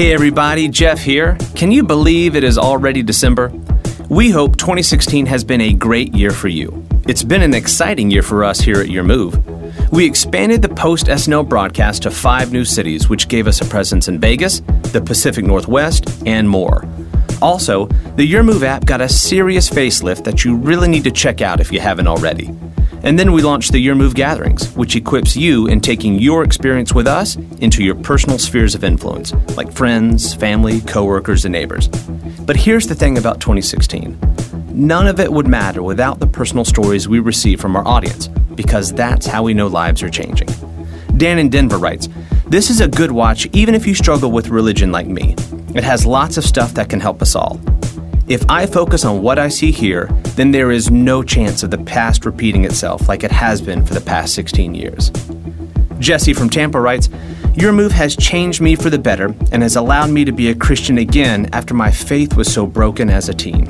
Hey everybody, Jeff here. Can you believe it is already December? We hope 2016 has been a great year for you. It's been an exciting year for us here at Your Move. We expanded the post-SNL broadcast to 5 new cities, which gave us a presence in Vegas, the Pacific Northwest, and more. Also, the Your Move app got a serious facelift that you really need to check out if you haven't already. And then we launched the Your Move Gatherings, which equips you in taking your experience with us into your personal spheres of influence, like friends, family, coworkers, and neighbors. But here's the thing about 2016. None of it would matter without the personal stories we receive from our audience, because that's how we know lives are changing. Dan in Denver writes, "This is a good watch even if you struggle with religion like me. It has lots of stuff that can help us all. If I focus on what I see here, then there is no chance of the past repeating itself like it has been for the past 16 years. Jesse from Tampa writes, "Your Move has changed me for the better and has allowed me to be a Christian again after my faith was so broken as a teen."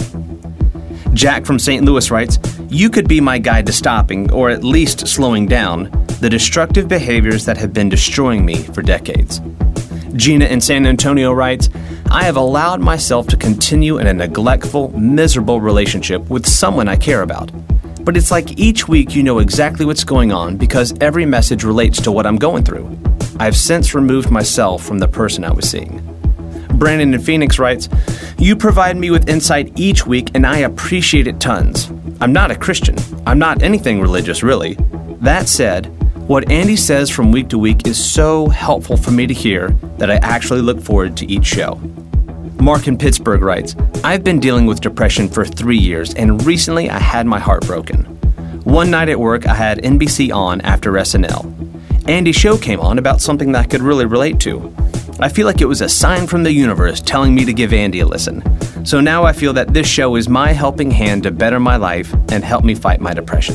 Jack from St. Louis writes, "You could be my guide to stopping, or at least slowing down, the destructive behaviors that have been destroying me for decades." Gina in San Antonio writes, "I have allowed myself to continue in a neglectful, miserable relationship with someone I care about. But it's like each week you know exactly what's going on because every message relates to what I'm going through. I've since removed myself from the person I was seeing." Brandon in Phoenix writes, "You provide me with insight each week and I appreciate it tons. I'm not a Christian. I'm not anything religious, really. That said, what Andy says from week to week is so helpful for me to hear that I actually look forward to each show." Mark in Pittsburgh writes, "I've been dealing with depression for 3 years, and recently I had my heart broken. One night at work, I had NBC on after SNL. Andy's show came on about something that I could really relate to. I feel like it was a sign from the universe telling me to give Andy a listen. So now I feel that this show is my helping hand to better my life and help me fight my depression."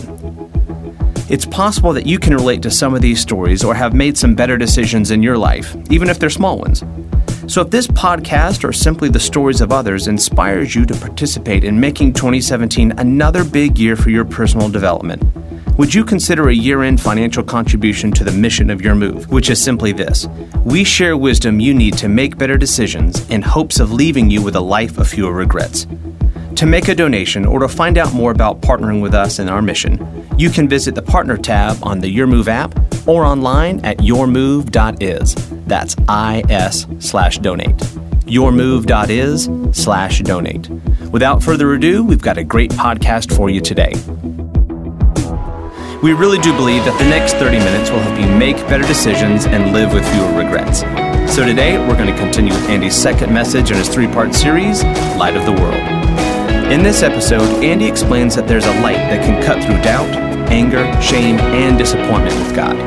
It's possible that you can relate to some of these stories or have made some better decisions in your life, even if they're small ones. So if this podcast or simply the stories of others inspires you to participate in making 2017 another big year for your personal development, would you consider a year-end financial contribution to the mission of Your Move, which is simply this: we share wisdom you need to make better decisions in hopes of leaving you with a life of fewer regrets. To make a donation or to find out more about partnering with us in our mission, you can visit the Partner tab on the Your Move app or online at yourmove.is. That's is/donate. yourmove.is/donate. Without further ado, we've got a great podcast for you today. We really do believe that the next 30 minutes will help you make better decisions and live with fewer regrets. So today, we're going to continue with Andy's second message in his 3-part series, Light of the World. In this episode, Andy explains that there's a light that can cut through doubt, anger, shame, and disappointment with God.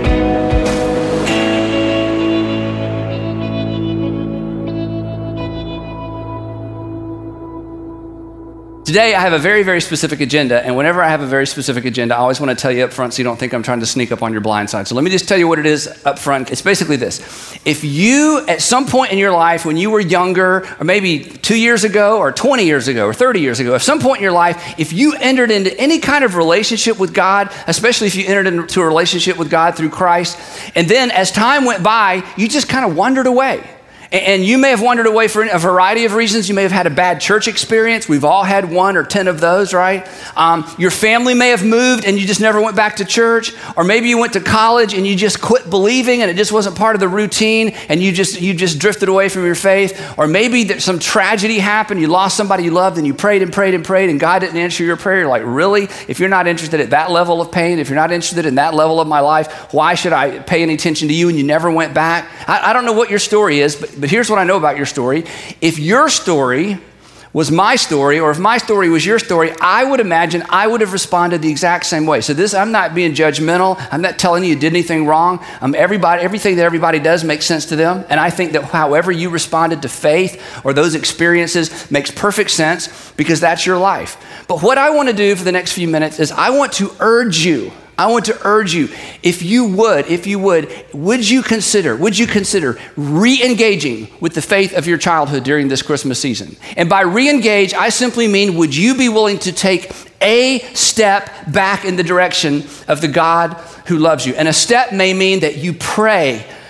Today, I have a very, very specific agenda, and whenever I have a very specific agenda, I always want to tell you up front so you don't think I'm trying to sneak up on your blind side. So let me just tell you what it is up front. It's basically this. If you, at some point in your life, when you were younger, or maybe 2 years ago, or 20 years ago, or 30 years ago, at some point in your life, if you entered into any kind of relationship with God, especially if you entered into a relationship with God through Christ, and then as time went by, you just kind of wandered away. And you may have wandered away for a variety of reasons. You may have had a bad church experience. We've all had 1 or 10 of those, right? Your family may have moved and you just never went back to church. Or maybe you went to college and you just quit believing and it just wasn't part of the routine and you just drifted away from your faith. Or maybe some tragedy happened. You lost somebody you loved and you prayed and prayed and prayed and God didn't answer your prayer. You're like, really? If you're not interested at that level of pain, if you're not interested in that level of my life, why should I pay any attention to you? And you never went back. I don't know what your story is, but here's what I know about your story. If your story was my story, or if my story was your story, I would imagine I would have responded the exact same way. So I'm not being judgmental. I'm not telling you did anything wrong. Everything that everybody does makes sense to them. And I think that however you responded to faith or those experiences makes perfect sense because that's your life. But what I want to do for the next few minutes is I want to urge you, if you would you consider re-engaging with the faith of your childhood during this Christmas season? And by re-engage, I simply mean, would you be willing to take a step back in the direction of the God who loves you? And a step may mean that you pray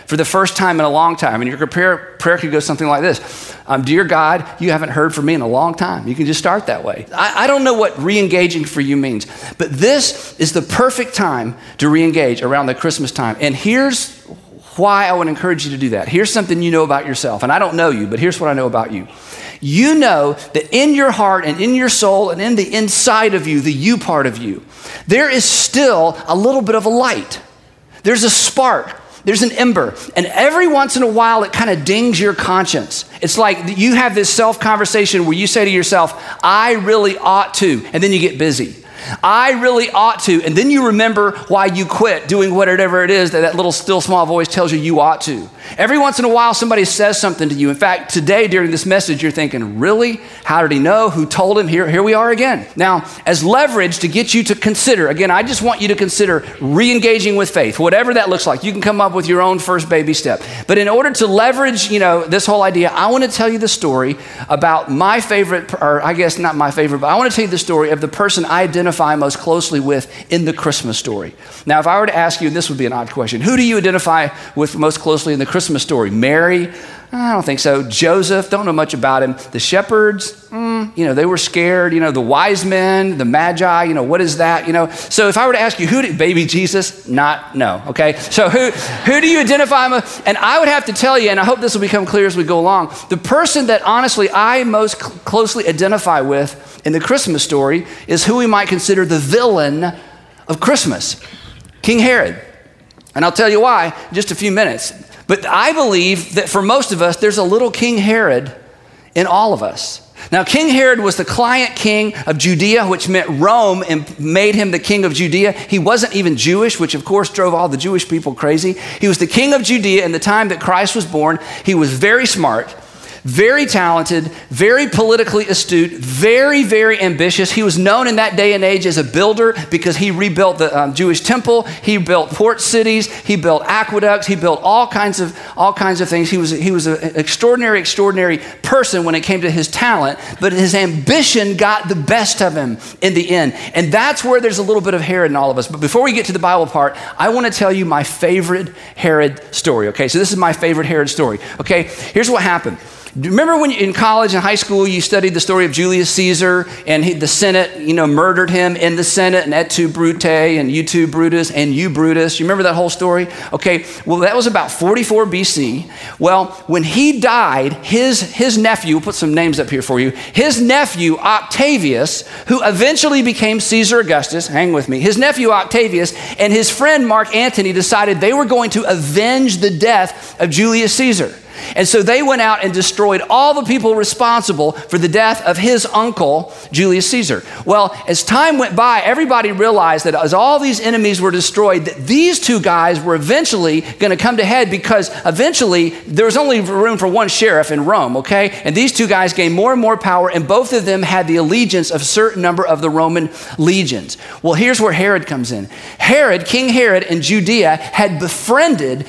for the first time in a long time. And your prayer could go something like this. Dear God, you haven't heard from me in a long time. You can just start that way. I don't know what re-engaging for you means, but this is the perfect time to re-engage around the Christmas time. And here's why I would encourage you to do that. Here's something you know about yourself. And I don't know you, but here's what I know about you. You know that in your heart and in your soul and in the inside of you, the you part of you, there is still a little bit of a light. There's a spark. There's an ember. And every once in a while, it kind of dings your conscience. It's like you have this self-conversation where you say to yourself, I really ought to, and then you get busy. I really ought to, and then you remember why you quit doing whatever it is that little still small voice tells you ought to. Every once in a while, somebody says something to you. In fact, today during this message, you're thinking, really? How did he know? Who told him? Here we are again. Now, as leverage to get you to consider, again, I just want you to consider re-engaging with faith, whatever that looks like. You can come up with your own first baby step. But in order to leverage, this whole idea, I want to tell you the story about my favorite, or I guess not my favorite, but I want to tell you the story of the person I identify most closely with in the Christmas story. Now, if I were to ask you, and this would be an odd question, who do you identify with most closely in the Christmas story? Mary? I don't think so. Joseph? Don't know much about him. The shepherds? They were scared. The wise men, the magi, what is that? So if I were to ask you, baby Jesus? No. Okay. So who do you identify with? And I would have to tell you, and I hope this will become clear as we go along, the person that honestly I most closely identify with in the Christmas story is who we might consider the villain of Christmas, King Herod. And I'll tell you why in just a few minutes. But I believe that for most of us, there's a little King Herod in all of us. Now, King Herod was the client king of Judea, which meant Rome and made him the king of Judea. He wasn't even Jewish, which of course drove all the Jewish people crazy. He was the king of Judea in the time that Christ was born. He was very smart, very talented, very politically astute, very, very ambitious. He was known in that day and age as a builder because he rebuilt the Jewish temple. He built port cities. He built aqueducts. He built all kinds of things. He was an extraordinary person when it came to his talent, but his ambition got the best of him in the end. And that's where there's a little bit of Herod in all of us. But before we get to the Bible part, I want to tell you my favorite Herod story. Okay, so this is my favorite Herod story. Okay, here's what happened. Remember when in college and high school you studied the story of Julius Caesar and the Senate, murdered him in the Senate, and et tu Brute and you tu Brutus and you Brutus. You remember that whole story? Okay, well that was about 44 BC. Well, when he died, his nephew, we'll put some names up here for you, his nephew Octavius, who eventually became Caesar Augustus, hang with me, his nephew Octavius and his friend Mark Antony decided they were going to avenge the death of Julius Caesar. And so they went out and destroyed all the people responsible for the death of his uncle, Julius Caesar. Well, as time went by, everybody realized that as all these enemies were destroyed, that these two guys were eventually going to come to head because eventually there was only room for one sheriff in Rome, okay? And these two guys gained more and more power, and both of them had the allegiance of a certain number of the Roman legions. Well, here's where Herod comes in. King Herod in Judea had befriended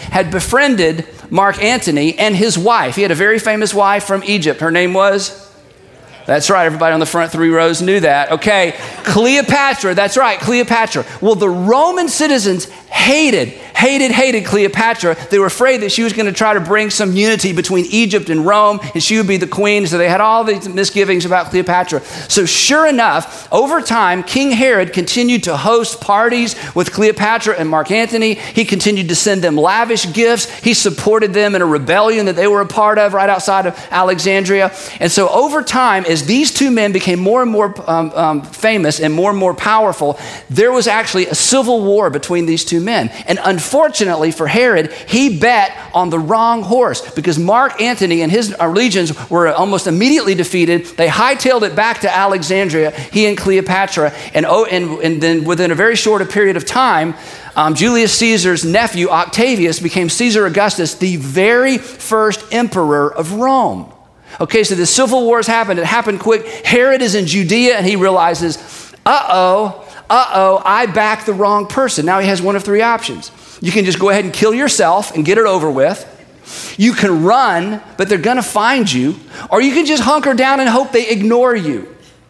Mark Antony and his wife. He had a very famous wife from Egypt. Her name was? That's right, everybody on the front 3 rows knew that. Okay, Cleopatra, that's right, Cleopatra. Well, the Roman citizens hated Cleopatra. They were afraid that she was going to try to bring some unity between Egypt and Rome, and she would be the queen, so they had all these misgivings about Cleopatra. So sure enough, over time, King Herod continued to host parties with Cleopatra and Mark Antony. He continued to send them lavish gifts. He supported them in a rebellion that they were a part of right outside of Alexandria. And so over time, as these two men became more and more famous and more powerful, there was actually a civil war between these two men. And unfortunately for Herod, he bet on the wrong horse because Mark Antony and his legions were almost immediately defeated. They hightailed it back to Alexandria, he and Cleopatra, and then within a very short period of time, Julius Caesar's nephew Octavius became Caesar Augustus, the very first emperor of Rome. Okay, so the civil wars happened. It happened quick. Herod is in Judea and he realizes, I backed the wrong person. Now he has one of 3 options. You can just go ahead and kill yourself and get it over with. You can run, but they're going to find you. Or you can just hunker down and hope they ignore you.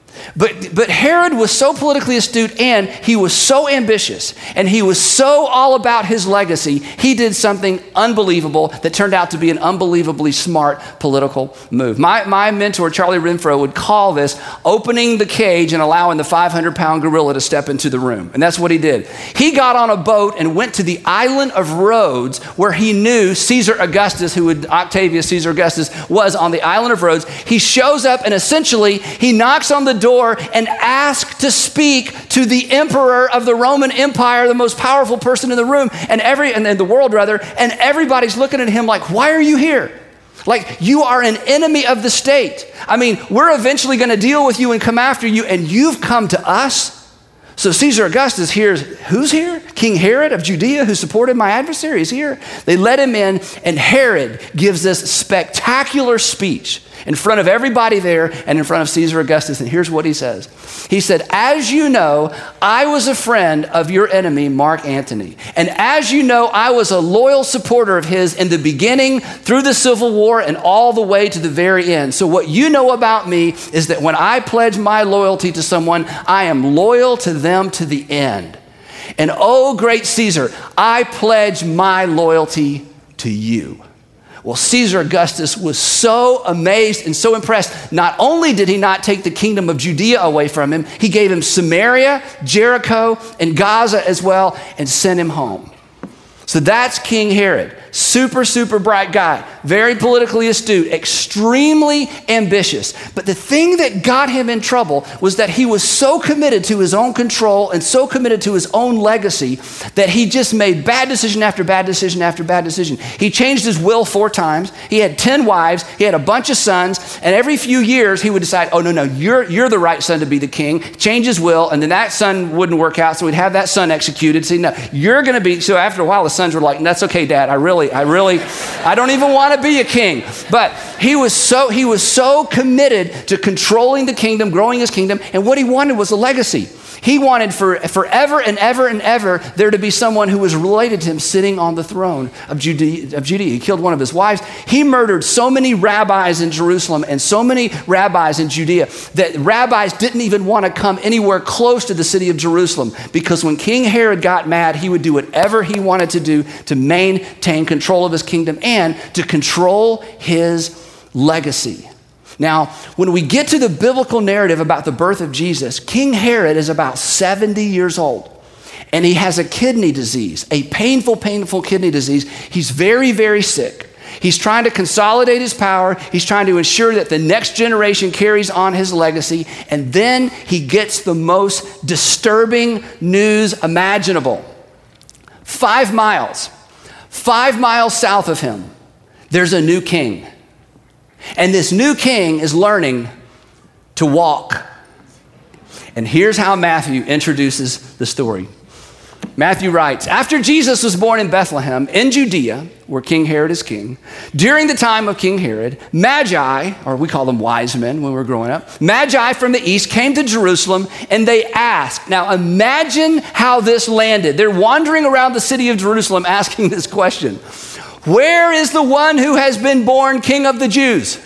But Herod was so politically astute, and he was so ambitious, and he was so all about his legacy, he did something unbelievable that turned out to be an unbelievably smart political move. My mentor, Charlie Renfro, would call this opening the cage and allowing the 500-pound gorilla to step into the room. And that's what he did. He got on a boat and went to the island of Rhodes, where he knew Caesar Augustus, Octavius Caesar Augustus, was on the island of Rhodes. He shows up, and essentially he knocks on the door and asks to speak to the emperor of the Roman Empire, the most powerful person in the room, and the world rather, and everybody's looking at him like, why are you here? Like, you are an enemy of the state. I mean, we're eventually going to deal with you and come after you, and you've come to us. So Caesar Augustus hears, who's here? King Herod of Judea, who supported my adversary, is here. They let him in, and Herod gives this spectacular speech in front of everybody there and in front of Caesar Augustus. And here's what he says. He said, as you know, I was a friend of your enemy, Mark Antony. And as you know, I was a loyal supporter of his in the beginning, through the Civil War, and all the way to the very end. So what you know about me is that when I pledge my loyalty to someone, I am loyal to them to the end. And oh, great Caesar, I pledge my loyalty to you. Well, Caesar Augustus was so amazed and so impressed. Not only did he not take the kingdom of Judea away from him, he gave him Samaria, Jericho, and Gaza as well, and sent him home. So that's King Herod. Super, super bright guy, very politically astute, extremely ambitious. But the thing that got him in trouble was that he was so committed to his own control and so committed to his own legacy that he just made bad decision after bad decision after bad decision. He changed his will 4 times. He had 10 wives. He had a bunch of sons. And every few years he would decide, oh, no, you're the right son to be the king. Change his will. And then that son wouldn't work out. So he'd have that son executed. Say, no, you're going to be. So after a while, the sons were like, that's okay, Dad. I don't even want to be a king. But he was so committed to controlling the kingdom, growing his kingdom, and what he wanted was a legacy. He wanted forever and ever and ever there to be someone who was related to him sitting on the throne of Judea. He killed one of his wives. He murdered so many rabbis in Jerusalem and so many rabbis in Judea that rabbis didn't even want to come anywhere close to the city of Jerusalem, because when King Herod got mad, he would do whatever he wanted to do to maintain control of his kingdom and to control his legacy. Now, when we get to the biblical narrative about the birth of Jesus, King Herod is about 70 years old, and he has a kidney disease, a painful, painful kidney disease. He's very, very sick. He's trying to consolidate his power. He's trying to ensure that the next generation carries on his legacy, and then he gets the most disturbing news imaginable. 5 miles south of him, there's a new king. And this new king is learning to walk. And here's how Matthew introduces the story. Matthew writes, after Jesus was born in Bethlehem in Judea, where King Herod is king, during the time of King Herod, Magi, or we call them wise men when we were growing up, Magi from the east came to Jerusalem, and they asked. Now imagine how this landed. They're wandering around the city of Jerusalem asking this question. Where is the one who has been born King of the Jews?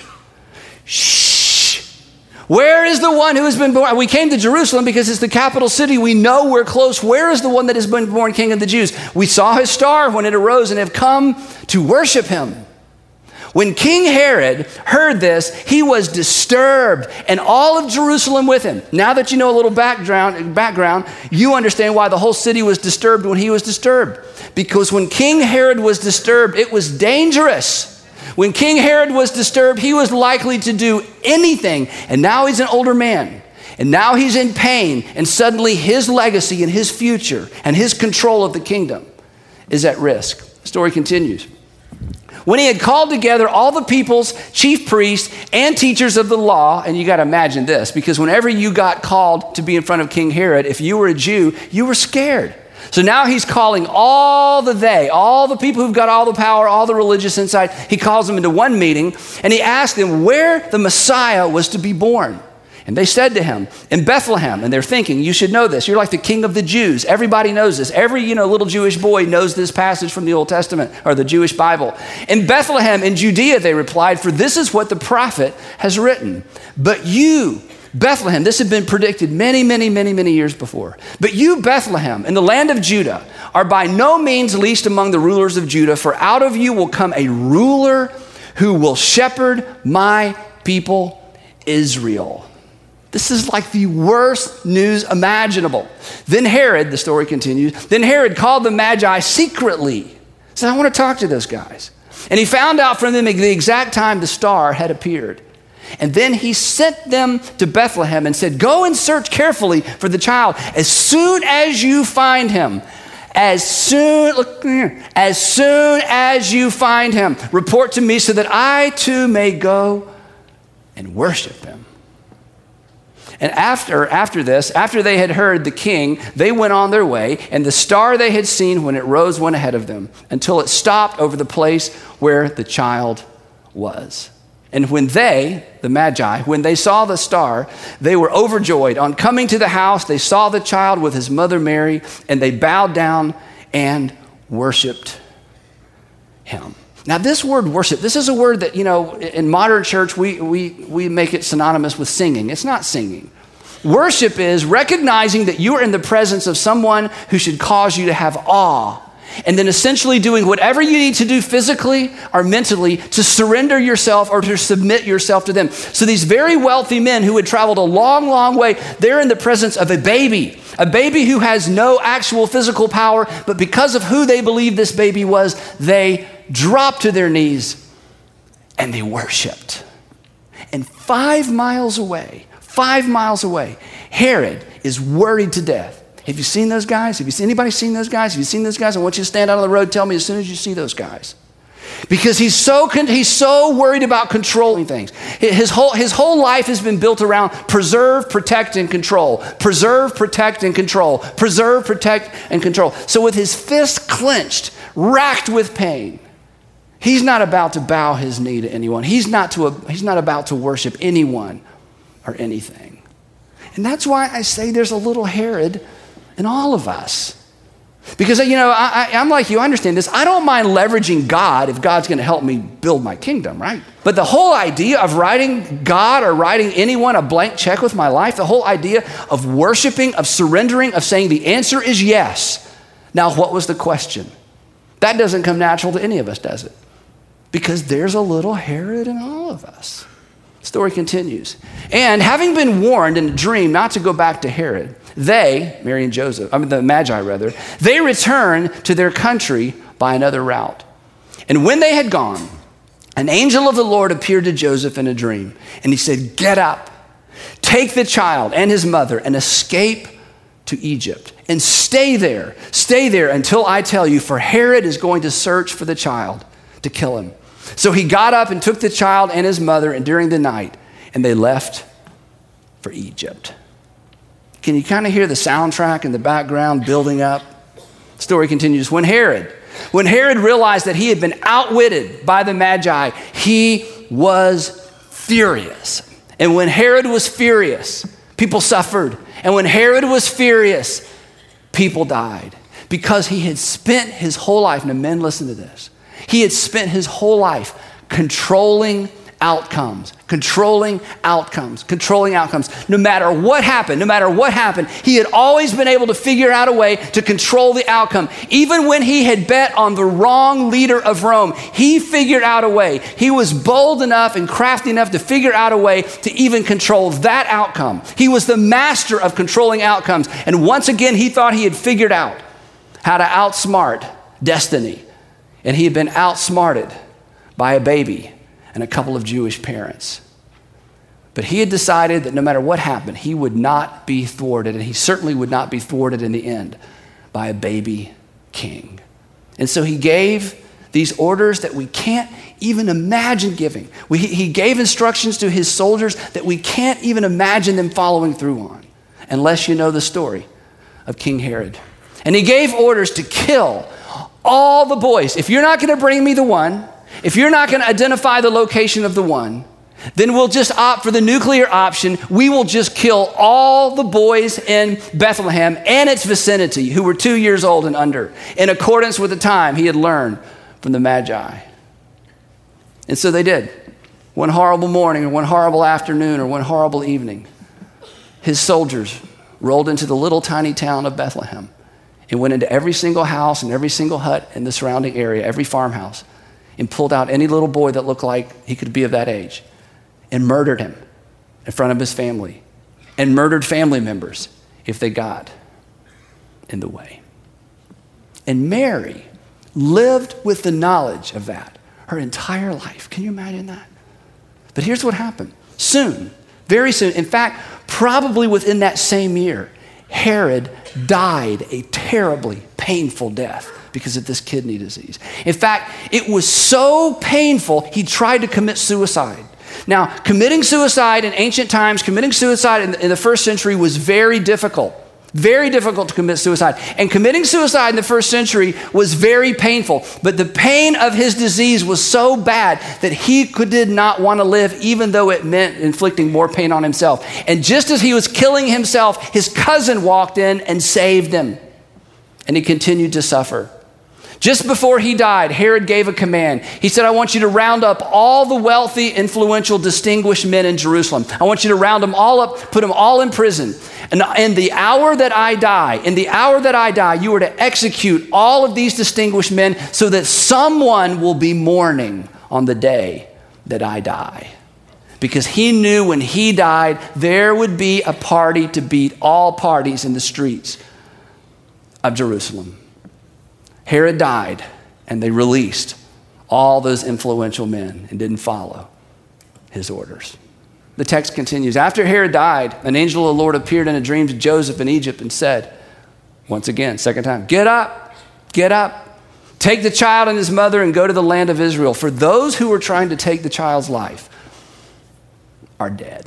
Shh. Where is the one who has been born? We came to Jerusalem because it's the capital city. We know we're close. Where is the one that has been born King of the Jews? We saw his star when it arose and have come to worship him. When King Herod heard this, he was disturbed, and all of Jerusalem with him. Now that you know a little background, you understand why the whole city was disturbed when he was disturbed. Because when King Herod was disturbed, it was dangerous. When King Herod was disturbed, he was likely to do anything. And now he's an older man. And now he's in pain. And suddenly his legacy and his future and his control of the kingdom is at risk. The story continues. When he had called together all the people's chief priests and teachers of the law, and you got to imagine this, because whenever you got called to be in front of King Herod, if you were a Jew, you were scared. So now he's calling all the people who've got all the power, all the religious insight. He calls them into one meeting, and he asked them where the Messiah was to be born. And they said to him, in Bethlehem. And they're thinking, you should know this. You're like the king of the Jews. Everybody knows this. Every little Jewish boy knows this passage from the Old Testament or the Jewish Bible. In Bethlehem, in Judea, they replied, for this is what the prophet has written. But you, Bethlehem, this had been predicted many years before. But you, Bethlehem, in the land of Judah, are by no means least among the rulers of Judah, for out of you will come a ruler who will shepherd my people Israel. This is like the worst news imaginable. Then Herod, the story continues, then Herod called the Magi secretly. Said, I want to talk to those guys. And he found out from them the exact time the star had appeared. And then he sent them to Bethlehem and said, go and search carefully for the child. As soon as you find him, as soon as you find him, report to me so that I too may go and worship him. And after this, after they had heard the king, they went on their way, and the star they had seen when it rose went ahead of them until it stopped over the place where the child was. And when they, the Magi, when they saw the star, they were overjoyed. On coming to the house, they saw the child with his mother Mary, and they bowed down and worshiped him. Now, this word worship, this is a word that, in modern church, we make it synonymous with singing. It's not singing. Worship is recognizing that you are in the presence of someone who should cause you to have awe, and then essentially doing whatever you need to do physically or mentally to surrender yourself or to submit yourself to them. So these very wealthy men who had traveled a long way, they're in the presence of a baby who has no actual physical power, but because of who they believe this baby was, they dropped to their knees and they worshiped. And 5 miles away, Herod is worried to death. Have you seen those guys? Anybody seen those guys? Have you seen those guys? I want you to stand out on the road. Tell me as soon as you see those guys. Because he's so worried about controlling things. His whole life has been built around preserve, protect, and control. Preserve, protect, and control. Preserve, protect, and control. So with his fist clenched, racked with pain, he's not about to bow his knee to anyone. He's not about to worship anyone or anything. And that's why I say there's a little Herod in all of us. Because, I'm like you, understand this. I don't mind leveraging God if God's going to help me build my kingdom, right? But the whole idea of writing God or writing anyone a blank check with my life, the whole idea of worshiping, of surrendering, of saying the answer is yes. Now, what was the question? That doesn't come natural to any of us, does it? Because there's a little Herod in all of us. The story continues. And having been warned in a dream not to go back to Herod, the Magi, they returned to their country by another route. And when they had gone, an angel of the Lord appeared to Joseph in a dream. And he said, get up, take the child and his mother and escape to Egypt. And stay there until I tell you, for Herod is going to search for the child to kill him. So he got up and took the child and his mother, and during the night, and they left for Egypt. Can you kind of hear the soundtrack in the background building up? The story continues. When Herod realized that he had been outwitted by the Magi, he was furious. And when Herod was furious, people suffered. And when Herod was furious, people died. Because he had spent his whole life, now men, listen to this. He had spent his whole life controlling outcomes. No matter what happened, he had always been able to figure out a way to control the outcome. Even when he had bet on the wrong leader of Rome, he figured out a way. He was bold enough and crafty enough to figure out a way to even control that outcome. He was the master of controlling outcomes. And once again, he thought he had figured out how to outsmart destiny. And he had been outsmarted by a baby and a couple of Jewish parents. But he had decided that no matter what happened, he would not be thwarted, and he certainly would not be thwarted in the end by a baby king. And so he gave these orders that we can't even imagine giving. He gave instructions to his soldiers that we can't even imagine them following through on, unless you know the story of King Herod. And he gave orders to kill all the boys. If you're not going to bring me the one, if you're not going to identify the location of the one, then we'll just opt for the nuclear option. We will just kill all the boys in Bethlehem and its vicinity who were 2 years old and under, in accordance with the time he had learned from the Magi. And so they did. One horrible morning or one horrible afternoon or one horrible evening, his soldiers rolled into the little tiny town of Bethlehem and went into every single house and every single hut in the surrounding area, every farmhouse, and pulled out any little boy that looked like he could be of that age and murdered him in front of his family and murdered family members if they got in the way. And Mary lived with the knowledge of that her entire life. Can you imagine that? But here's what happened. Soon, very soon, in fact, probably within that same year, Herod died a terribly painful death because of this kidney disease. In fact, it was so painful, he tried to commit suicide. Now, committing suicide in ancient times, committing suicide in the first century was very difficult. Very difficult to commit suicide. And committing suicide in the first century was very painful. But the pain of his disease was so bad that he did not want to live, even though it meant inflicting more pain on himself. And just as he was killing himself, his cousin walked in and saved him. And he continued to suffer. Just before he died, Herod gave a command. He said, I want you to round up all the wealthy, influential, distinguished men in Jerusalem. I want you to round them all up, put them all in prison. And in the hour that I die, you are to execute all of these distinguished men so that someone will be mourning on the day that I die. Because he knew when he died, there would be a party to beat all parties in the streets of Jerusalem. Herod died, and they released all those influential men and didn't follow his orders. The text continues. After Herod died, an angel of the Lord appeared in a dream to Joseph in Egypt and said, once again, second time, get up, take the child and his mother and go to the land of Israel. For those who were trying to take the child's life are dead.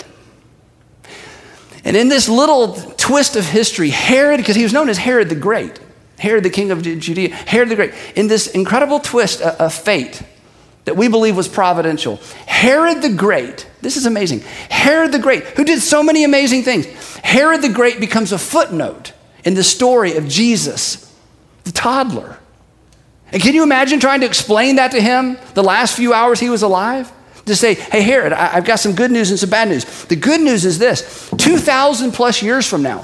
And in this little twist of history, Herod, because he was known as Herod the Great, Herod the king of Judea, Herod the Great, in this incredible twist of fate that we believe was providential, Herod the Great, this is amazing, Herod the Great, who did so many amazing things, Herod the Great becomes a footnote in the story of Jesus, the toddler. And can you imagine trying to explain that to him the last few hours he was alive? To say, hey, Herod, I've got some good news and some bad news. The good news is this, 2,000 plus years from now,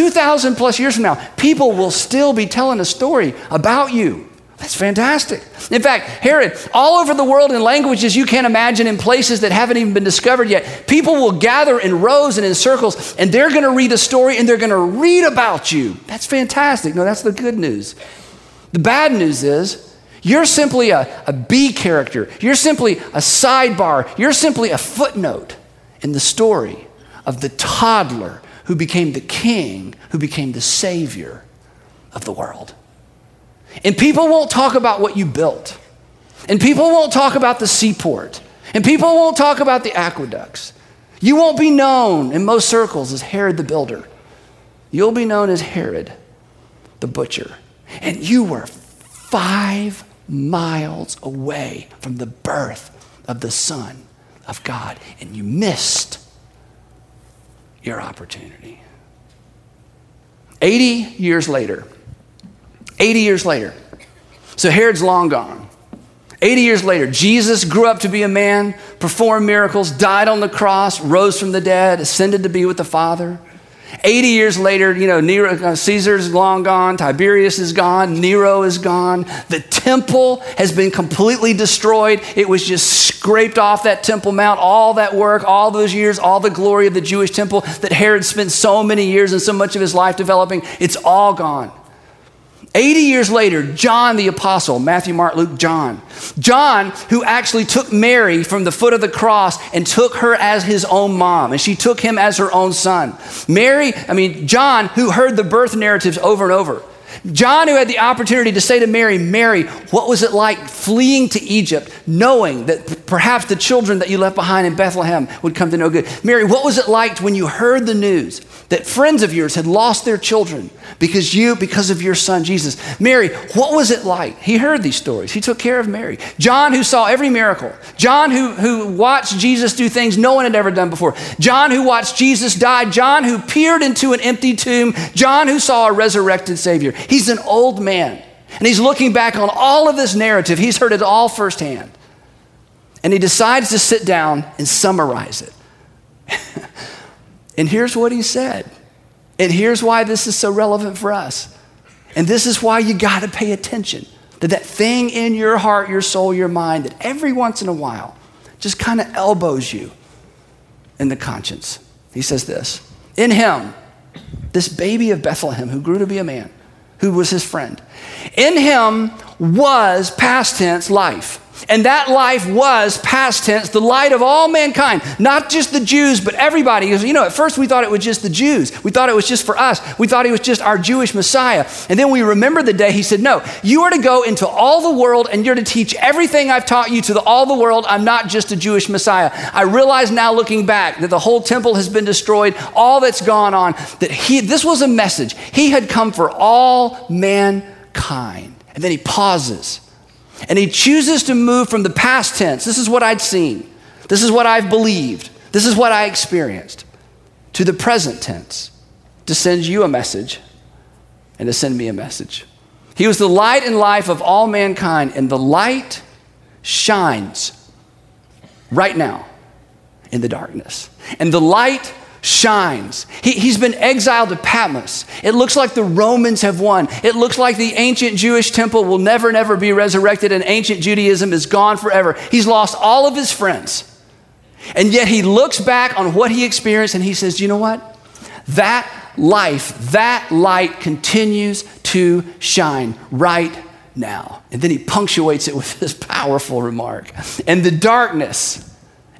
people will still be telling a story about you. That's fantastic. In fact, Herod, all over the world in languages you can't imagine, in places that haven't even been discovered yet, people will gather in rows and in circles, and they're going to read a story and they're going to read about you. That's fantastic. No, that's the good news. The bad news is you're simply a B character. You're simply a sidebar. You're simply a footnote in the story of the toddler who became the king, who became the savior of the world. And people won't talk about what you built. And people won't talk about the seaport. And people won't talk about the aqueducts. You won't be known in most circles as Herod the builder. You'll be known as Herod the butcher. And you were 5 miles away from the birth of the Son of God. And you missed your opportunity. 80 years later. So Herod's long gone. 80 years later, Jesus grew up to be a man, performed miracles, died on the cross, rose from the dead, ascended to be with the Father. 80 years later, Caesar's long gone, Tiberius is gone, Nero is gone. The temple has been completely destroyed. It was just scraped off that Temple Mount, all that work, all those years, all the glory of the Jewish temple that Herod spent so many years and so much of his life developing, it's all gone. 80 years later, John the apostle, Matthew, Mark, Luke, John, who actually took Mary from the foot of the cross and took her as his own mom, and she took him as her own son. John, who heard the birth narratives over and over. John, who had the opportunity to say to Mary, Mary, what was it like fleeing to Egypt, knowing that perhaps the children that you left behind in Bethlehem would come to no good? Mary, what was it like when you heard the news that friends of yours had lost their children because of your son, Jesus? Mary, what was it like? He heard these stories. He took care of Mary. John, who saw every miracle. John, who watched Jesus do things no one had ever done before. John, who watched Jesus die. John, who peered into an empty tomb. John, who saw a resurrected Savior. He's an old man, and he's looking back on all of this narrative. He's heard it all firsthand, and he decides to sit down and summarize it. And here's what he said. And here's why this is so relevant for us. And this is why you got to pay attention to that thing in your heart, your soul, your mind that every once in a while just kind of elbows you in the conscience. He says this, in him, this baby of Bethlehem who grew to be a man, who was his friend, in him was, past tense, life. And that life was, past tense, the light of all mankind, not just the Jews, but everybody. Because, at first we thought it was just the Jews. We thought it was just for us. We thought he was just our Jewish Messiah. And then we remember the day he said, no, you are to go into all the world and you're to teach everything I've taught you to all the world. I'm not just a Jewish Messiah. I realize now looking back that the whole temple has been destroyed, all that's gone on, that this was a message. He had come for all mankind. And then he pauses. And he chooses to move from the past tense, this is what I'd seen, this is what I've believed, this is what I experienced, to the present tense, to send you a message and to send me a message. He was the light and life of all mankind, and the light shines right now in the darkness. And the light shines. He's been exiled to Patmos. It looks like the Romans have won. It looks like the ancient Jewish temple will never be resurrected, and ancient Judaism is gone forever. He's lost all of his friends. And yet he looks back on what he experienced and he says, you know what? That life, that light continues to shine right now. And then he punctuates it with this powerful remark. And the darkness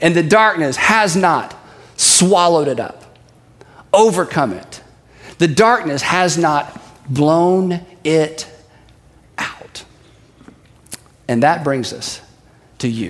has not swallowed it up, overcome it. The darkness has not blown it out. And that brings us to you.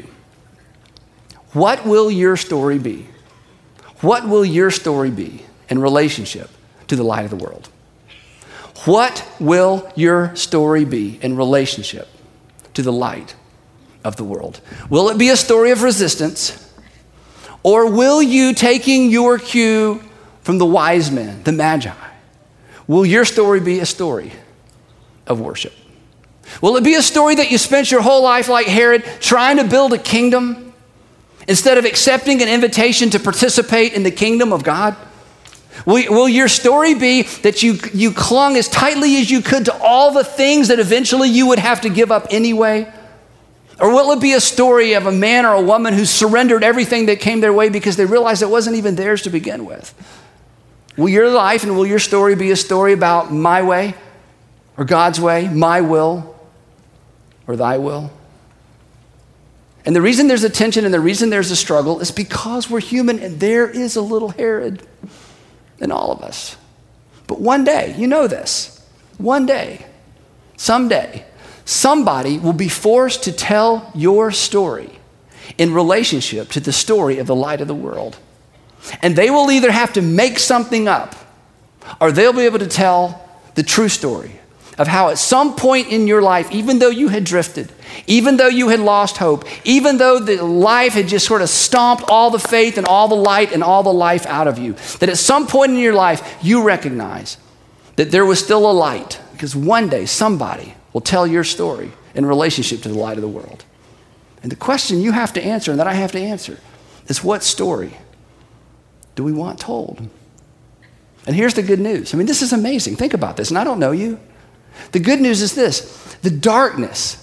What will your story be? What will your story be in relationship to the light of the world? What will your story be in relationship to the light of the world? Will it be a story of resistance? Or will you, taking your cue from the wise men, the Magi, will your story be a story of worship? Will it be a story that you spent your whole life like Herod trying to build a kingdom instead of accepting an invitation to participate in the kingdom of God? Will your story be that you clung as tightly as you could to all the things that eventually you would have to give up anyway? Or will it be a story of a man or a woman who surrendered everything that came their way because they realized it wasn't even theirs to begin with? Will your life and will your story be a story about my way or God's way, my will or thy will? And the reason there's a tension and the reason there's a struggle is because we're human and there is a little Herod in all of us. But one day, you know this, one day, someday, somebody will be forced to tell your story in relationship to the story of the light of the world. And they will either have to make something up or they'll be able to tell the true story of how at some point in your life, even though you had drifted, even though you had lost hope, even though the life had just sort of stomped all the faith and all the light and all the life out of you, that at some point in your life you recognize that there was still a light, because one day somebody will tell your story in relationship to the light of the world. And the question you have to answer and that I have to answer is, what story do we want told? And here's the good news. I mean, this is amazing. Think about this, and I don't know you. The good news is this: the darkness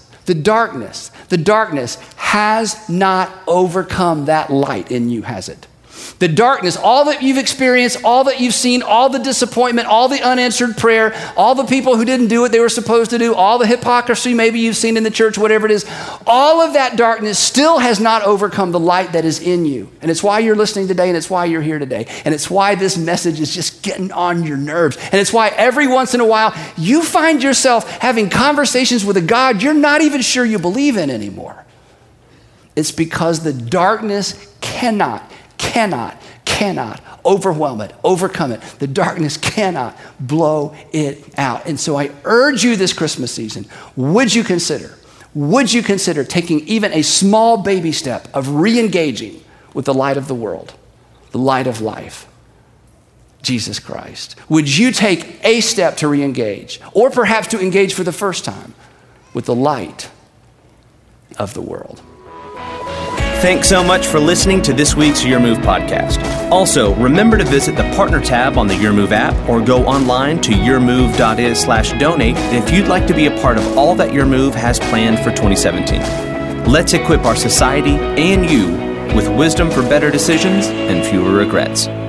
has not overcome that light in you, has it? The darkness, all that you've experienced, all that you've seen, all the disappointment, all the unanswered prayer, all the people who didn't do what they were supposed to do, all the hypocrisy maybe you've seen in the church, whatever it is, all of that darkness still has not overcome the light that is in you. And it's why you're listening today, and it's why you're here today. And it's why this message is just getting on your nerves. And it's why every once in a while you find yourself having conversations with a God you're not even sure you believe in anymore. It's because the darkness cannot overwhelm it, overcome it. The darkness cannot blow it out. And so I urge you this Christmas season, would you consider taking even a small baby step of re-engaging with the light of the world, the light of life, Jesus Christ? Would you take a step to re-engage, or perhaps to engage for the first time with the light of the world? Thanks so much for listening to this week's Your Move podcast. Also, remember to visit the Partner tab on the Your Move app or go online to yourmove.is/donate if you'd like to be a part of all that Your Move has planned for 2017. Let's equip our society and you with wisdom for better decisions and fewer regrets.